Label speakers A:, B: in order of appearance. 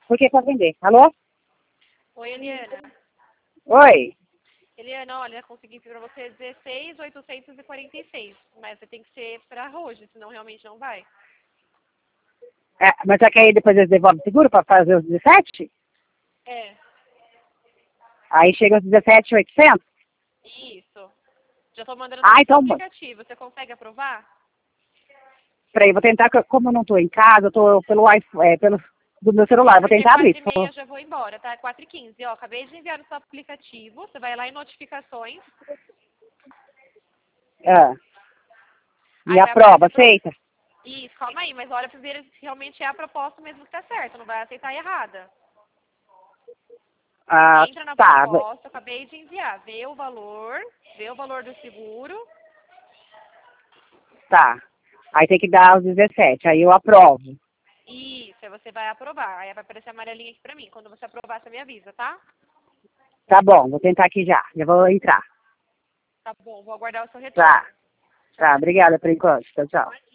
A: Porque para vender. Alô?
B: Oi, Eliana.
A: Oi.
B: Eliana, olha, consegui para você 16.846, mas você tem que ser para hoje, senão realmente não vai.
A: É, mas só que aí depois eles devolvem o seguro para fazer os 17?
B: É,
A: Aí chega os 17.800?
B: isso. Já tô mandando
A: Ah,
B: tudo no seu
A: então, bom.
B: aplicativo. Você consegue aprovar?
A: Peraí, vou tentar, como eu não estou em casa, eu estou pelo Wi-Fi, do meu celular, vou
B: Porque
A: tentar abrir.
B: 4h30 eu já vou embora, tá? 4h15, ó, acabei de enviar no seu aplicativo. Você vai lá em notificações.
A: Ah, e
B: Aí
A: a
B: vai
A: prova,
B: aparecer pra...
A: aceita?
B: Isso, calma aí, mas olha primeiro se realmente é a proposta mesmo que tá certa, não vai aceitar errada.
A: Ah,
B: Entra na
A: tá,
B: proposta, eu acabei de enviar. Vê o valor do seguro.
A: tá. Aí tem que dar os 17, aí eu aprovo.
B: Isso, aí você vai aprovar. Aí vai aparecer a amarelinha aqui pra mim. Quando você aprovar, você me avisa, tá?
A: Tá bom, vou tentar aqui já vou entrar.
B: Tá bom, vou aguardar o seu retorno.
A: Tá,
B: Tchau.
A: obrigada por enquanto. Tchau, tchau.